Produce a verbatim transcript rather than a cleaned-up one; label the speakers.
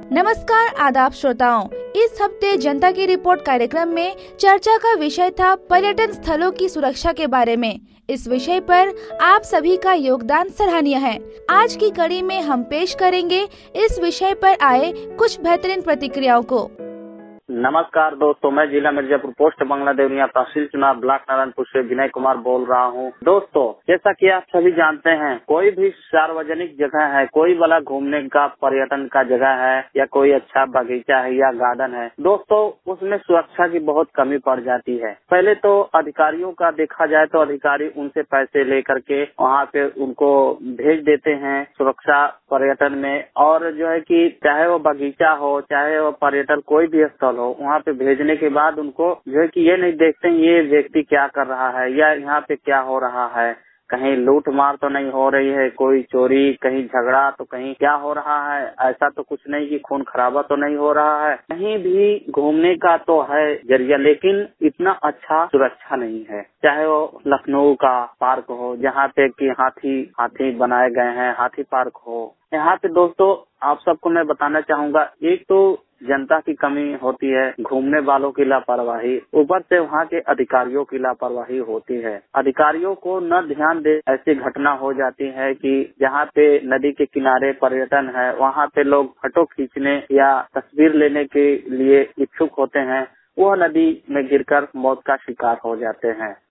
Speaker 1: नमस्कार आदाब श्रोताओं, इस हफ्ते जनता की रिपोर्ट कार्यक्रम में चर्चा का विषय था पर्यटन स्थलों की सुरक्षा के बारे में। इस विषय पर आप सभी का योगदान सराहनीय है। आज की कड़ी में हम पेश करेंगे इस विषय पर आए कुछ बेहतरीन प्रतिक्रियाओं को।
Speaker 2: नमस्कार दोस्तों, मैं जिला मिर्जापुर पोस्ट बंगला देवनिया तहसील चुनाव ब्लॉक नारायणपुर से विनय कुमार बोल रहा हूं। दोस्तों, जैसा कि आप सभी जानते हैं, कोई भी सार्वजनिक जगह है, कोई वाला घूमने का पर्यटन का जगह है या कोई अच्छा बगीचा है या गार्डन है, दोस्तों उसमें सुरक्षा की बहुत कमी पड़ जाती है। पहले तो अधिकारियों का देखा जाए तो अधिकारी उनसे पैसे लेकर के वहाँ पे उनको भेज देते हैं सुरक्षा पर्यटन में, और जो है कि चाहे वो बगीचा हो चाहे वो पर्यटन कोई भी स्थल हो, वहाँ पे भेजने के बाद उनको जो है कि ये नहीं देखते हैं ये व्यक्ति क्या कर रहा है या यहाँ पे क्या हो रहा है, कहीं लूट मार तो नहीं हो रही है, कोई चोरी, कहीं झगड़ा, तो कहीं क्या हो रहा है। ऐसा तो कुछ नहीं कि खून खराबा तो नहीं हो रहा है। कहीं भी घूमने का तो है जरिया, लेकिन इतना अच्छा सुरक्षा नहीं है। चाहे वो लखनऊ का पार्क हो जहाँ पे कि हाथी हाथी बनाए गए हैं, हाथी पार्क हो, यहाँ पे दोस्तों आप सबको मैं बताना चाहूँगा, एक तो जनता की कमी होती है, घूमने वालों की लापरवाही, ऊपर से वहाँ के अधिकारियों की लापरवाही होती है। अधिकारियों को न ध्यान दे ऐसी घटना हो जाती है कि जहाँ पे नदी के किनारे पर्यटन है, वहाँ पे लोग फोटो खींचने या तस्वीर लेने के लिए इच्छुक होते हैं, वह नदी में गिरकर मौत का शिकार हो जाते हैं।